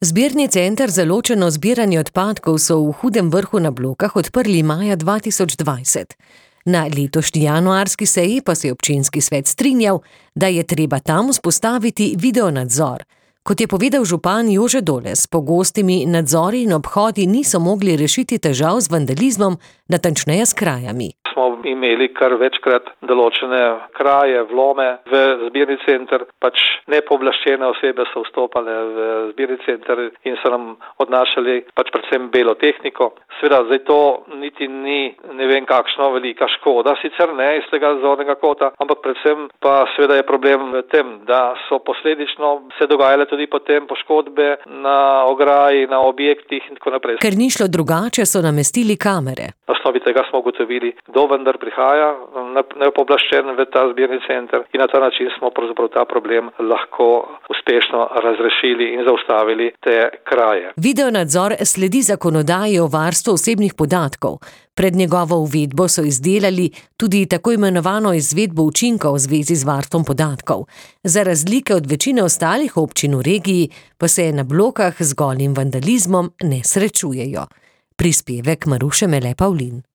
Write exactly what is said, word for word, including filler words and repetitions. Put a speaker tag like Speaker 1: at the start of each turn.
Speaker 1: Zbirni center za ločeno zbiranje odpadkov so v Hudem Vrhu na Blokah odprli maja dva tisoč dvajset. Na letošnji januarski seji pa se je občinski svet strinjal, da je treba tam vzpostaviti videonadzor. Kot je povedal župan Jože Doles, pogostimi nadzori in obhodi niso mogli rešiti težav z vandalizmom, natančneje s krajami.
Speaker 2: Smo imeli kar večkrat določene kraje, vlome v zbirni center, pač nepooblaščene osebe so vstopale v zbirni center in so nam odnašali pač predvsem belo tehniko. Seveda, zdaj to niti ni ne vem kakšna velika škoda, sicer ne iz tega zornega kota, ampak predvsem pa seveda je problem v tem, da so posledično se dogajale tudi potem poškodbe na ograji, na objektih in tako naprej.
Speaker 1: Ker ni šlo drugače, so namestili kamere.
Speaker 2: Na osnovi tega smo ugotovili, kdo vendar prihaja nepooblaščen v ta zbirni center in na ta način smo pravzaprav ta problem lahko uspešno razrešili in zaustavili te kraje.
Speaker 1: Videonadzor sledi zakonodaji o varstvu osebnih podatkov. Pred njegovo uvedbo so izdelali tudi tako imenovano izvedbo učinkov v zvezi z varstvom podatkov. Za razlike od večine ostalih občin v regiji pa se na Blokah z golim vandalizmom ne srečujejo. Prispevek Maruše Mele Pavlin.